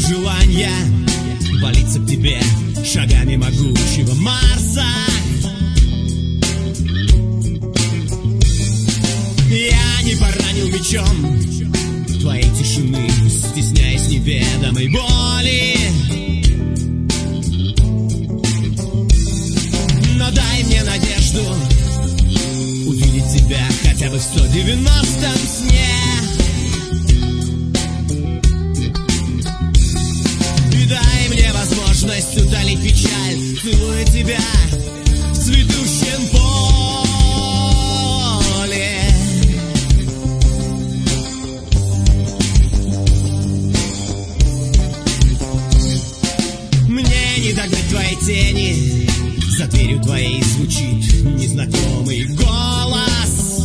желания валиться к тебе шагами могучего Марса. Я не поранил мечом твоей тишины, стесняясь неведомой боли. Но дай мне надежду увидеть тебя хотя бы в 190-м сне. И дай мне возможность утолить печаль, целуя тебя в цветущем поле. Мне не догнать твоей тени, за дверью твоей звучит незнакомый голос.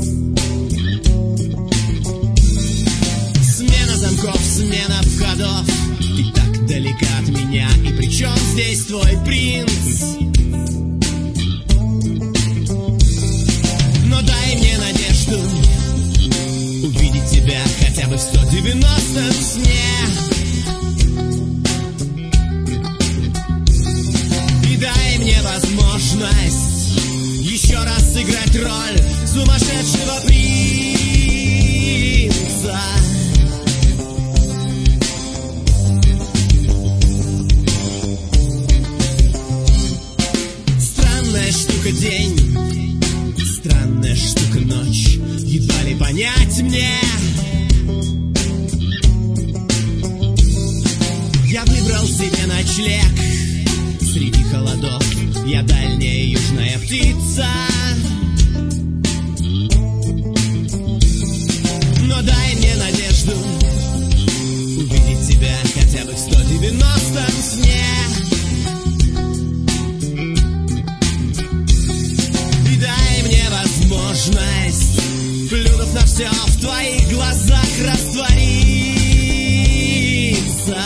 Смена замков, смена входов, ты так далека от меня, и при чем здесь твой принц? Но дай мне надежду увидеть тебя хотя бы в 190-м сне. И дай мне возможность еще раз сыграть роль сумасшедшего принца. Странная штука день, странная штука ночь, едва ли понять мне. Я выбрал себе ночлег среди холодов, я дальняя южная птица. Но дай мне надежду увидеть тебя хотя бы в 190-м сне. И дай мне возможность, плюнув на все, в твоих глазах раствориться.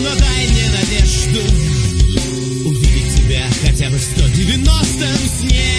Увидеть тебя хотя бы в 190-м сне.